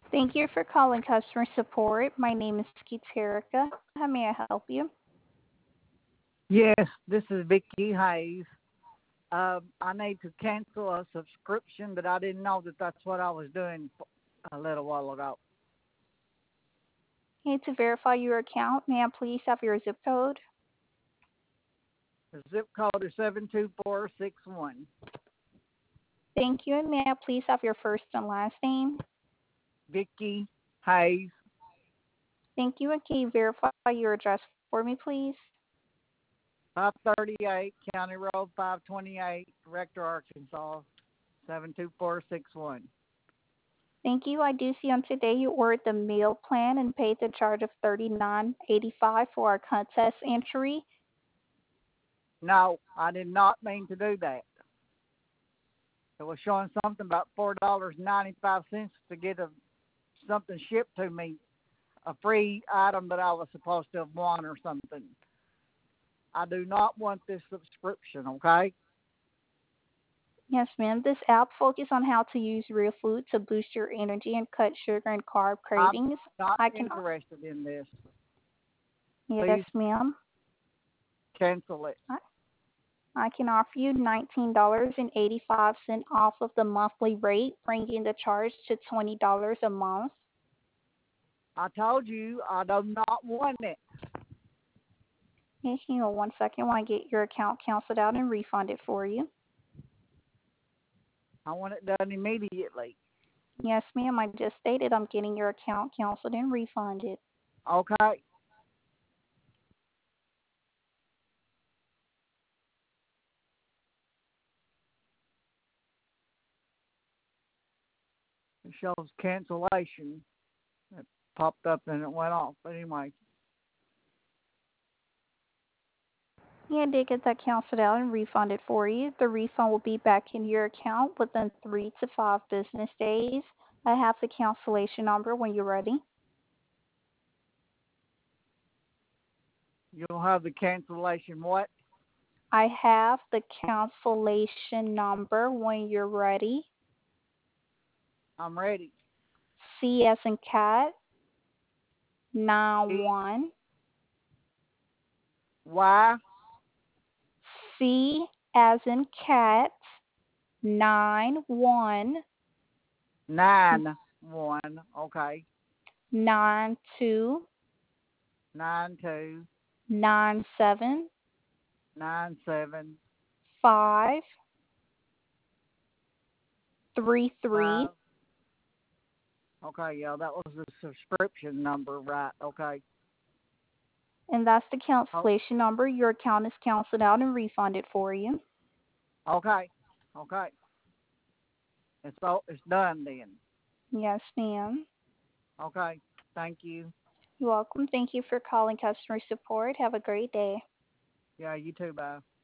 Thank you for calling customer support. My name is Kiterica. How may I help you? Yes, this is Vicky Hayes. I need to cancel a subscription, but I didn't know that that's what I was doing a little while ago. Okay, to verify your account, may I please have your zip code? The zip code is 72461. Thank you, and may I please have your first and last name? Vicky Hayes, Thank you, and can you verify your address for me, please? 538 County Road 528, Rector, Arkansas, 72461. Thank you. I do see on today you ordered the meal plan and paid the charge of $39.85 for our contest entry. No, I did not mean to do that. It was showing something about $4.95 to get something shipped to me, a free item that I was supposed to have won or something. I do not want this subscription, okay? Yes, ma'am. This app focuses on how to use real food to boost your energy and cut sugar and carb I'm cravings. not I can, interested in this. yes, Please ma'am. cancel it. I can offer you $19.85 off of the monthly rate, bringing the charge to $20 a month. I told you I do not want it. Yes, hang on one second while I get your account canceled out and refund it for you. I want it done immediately. Yes, ma'am. I just stated I'm getting your account canceled and refunded. Okay? It shows cancellation. It popped up and it went off. But anyway, Yeah, I did get that canceled out and refunded for you. The refund will be back in your account within 3 to 5 business days. I have the cancellation number when you're ready. you'll have the cancellation what? I have the cancellation number when you're ready. I'm ready. C as in cat, E 91. Y C as in cat, 91 91. Okay. 92 92 97 97 5 33. 5. Okay, yeah, that was the subscription number, right? Okay. And that's the Oh, cancellation number. Your account is canceled out and refunded for you. okay. Okay. It's done then. Yes, ma'am. Okay. Thank you. You're welcome. Thank you for calling customer support. Have a great day. Yeah, you too. Bye.